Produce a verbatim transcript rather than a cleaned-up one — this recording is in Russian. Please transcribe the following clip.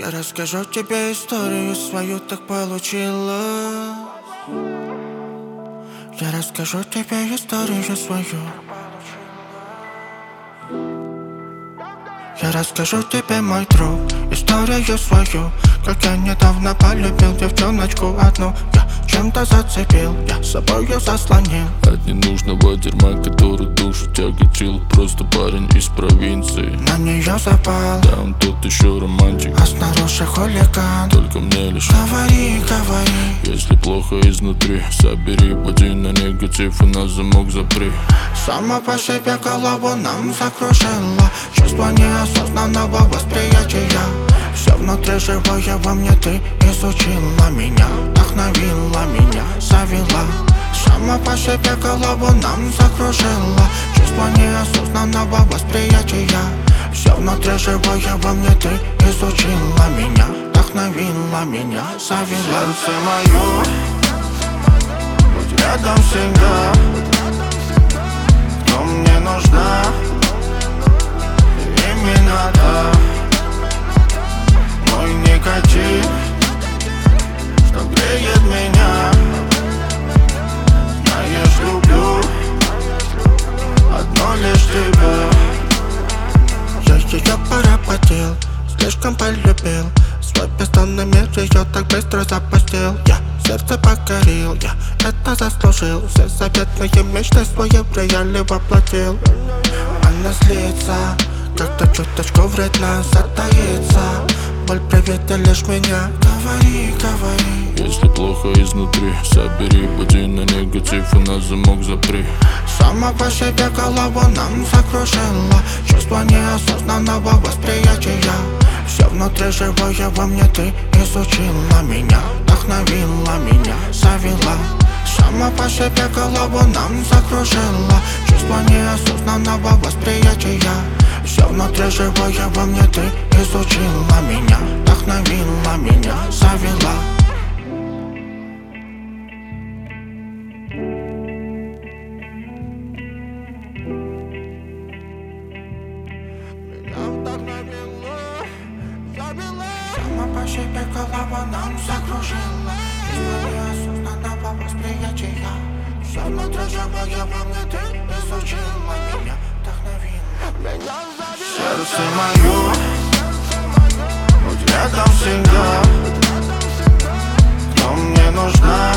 Я расскажу тебе историю свою, так получилось. Я расскажу тебе историю свою. Я расскажу тебе, мой друг, историю свою. Как я недавно полюбил девчоночку одну. Я чем-то зацепил, я собою заслонил от ненужного дерьма, который душу тяготил. Просто парень из провинции, на нее запал. Да, он тут еще романтик, а снаружи хулиган. Только мне лишь говори, говори. Если плохо изнутри, собери пути на негатив и на замок запри. Сама по себе голову нам закружила. Чувство неосознанного восприятия. Все внутри живое во мне ты изучила меня, вдохновила меня, завела. Сама по себе голову нам закружила. Чувство неосознанного восприятия. Все внутри живое во мне ты изучила меня, вдохновила меня, завела. Сердце мое, будь рядом всегда. Кто мне нужна, именно та. Мой никотин, что греет меня. Знаешь, люблю одно лишь тебя. Я ее поработил, слишком полюбил. Свой бездонный мир ее так быстро запустил. Я сердце покорил, я это заслужил. Все заветные мечты свои в реале воплотил. Она злится, как-то чуточку вредно затаится. Боль приведет лишь меня, говори, говори. Если плохо изнутри, собери пути на негатив и на замок запри. Сама по себе голову нам закружила. Чувство неосознанного восприятия. Все внутри живое во мне ты изучила меня, вдохновила меня, завела. Сама по себе голову нам закружила. Чувство неосознанного восприятия. Все внутри живое во мне ты изучила меня, вдохновила меня, завела. Меня вдохновила, завела. Сама по себе голова нам закружила. Чувство неосознанного восприятия. Все внутри живое во мне ты изучила меня, вдохновила меня, завела. Сердце мое, будь рядом всегда. Кто мне нужна,